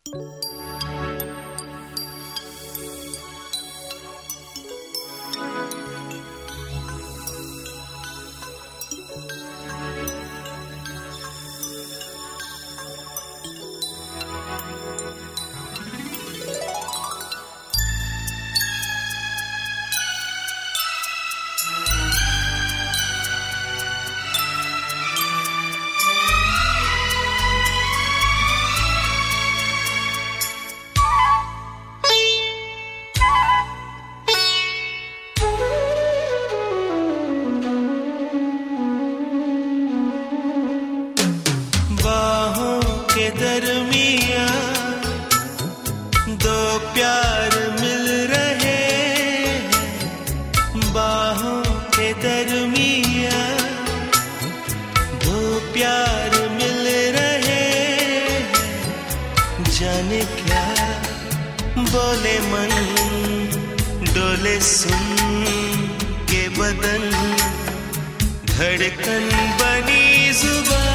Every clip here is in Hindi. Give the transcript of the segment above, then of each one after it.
दरमिया दो प्यार मिल रहे हैं, बाहों के दरमिया दो प्यार मिल रहे हैं। जाने क्या बोले मन, डोले सुन के बदन, धड़कन बनी जुबान।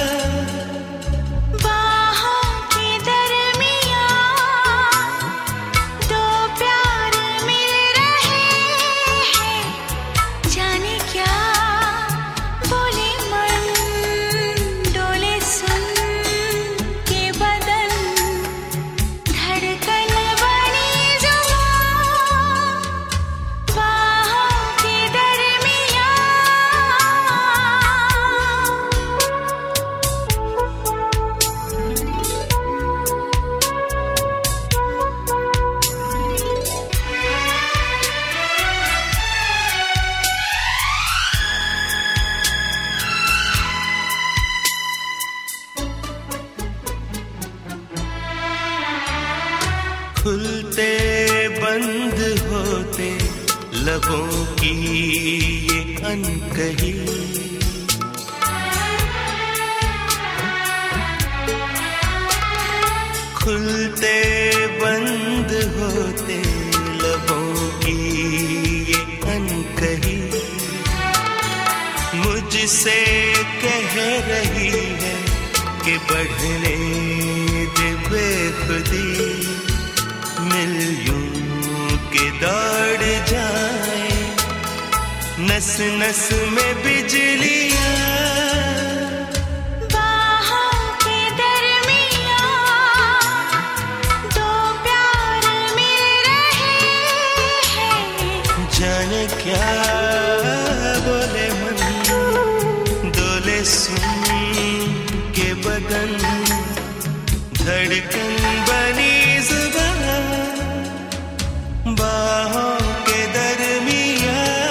खुलते बंद होते लबों की ये अनकही, खुलते बंद होते लबों की ये अनकही, मुझसे कह रही है कि बढ़ने दे बेखुदी, मिल यूं के दौड़ जाए नस नस में बिजलियां। बाहों के दरमिया दो प्यार मिल रहे हैं। जाने क्या बोले मन, डोले सुन के बदन, धड़कन बनी जुबान। बाहों के दरमिया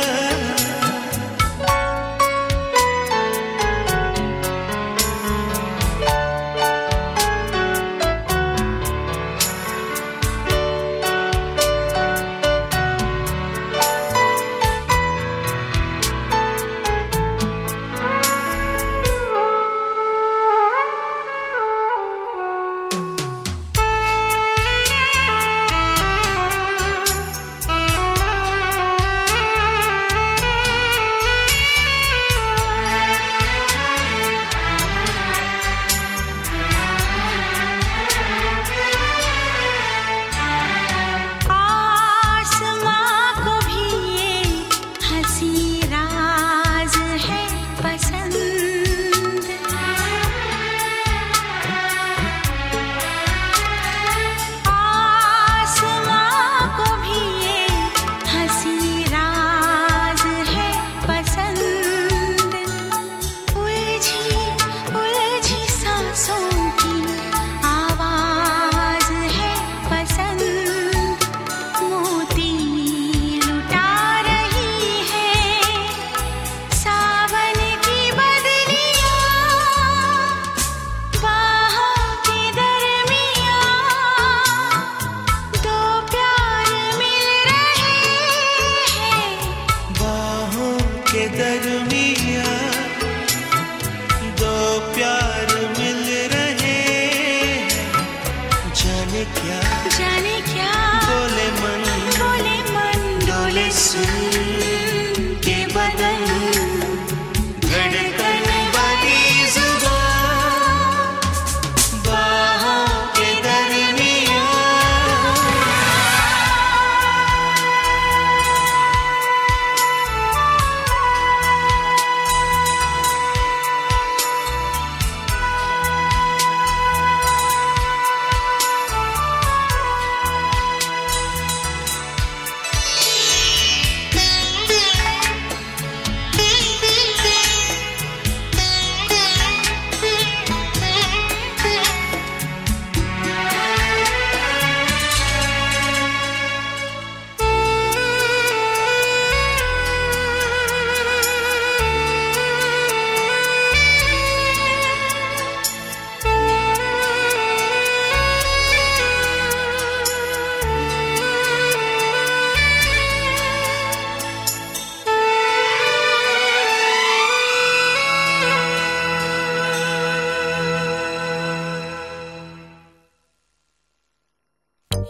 दरमिया दो प्यार मिल रहे हैं। जाने क्या बोले मन डोले सुन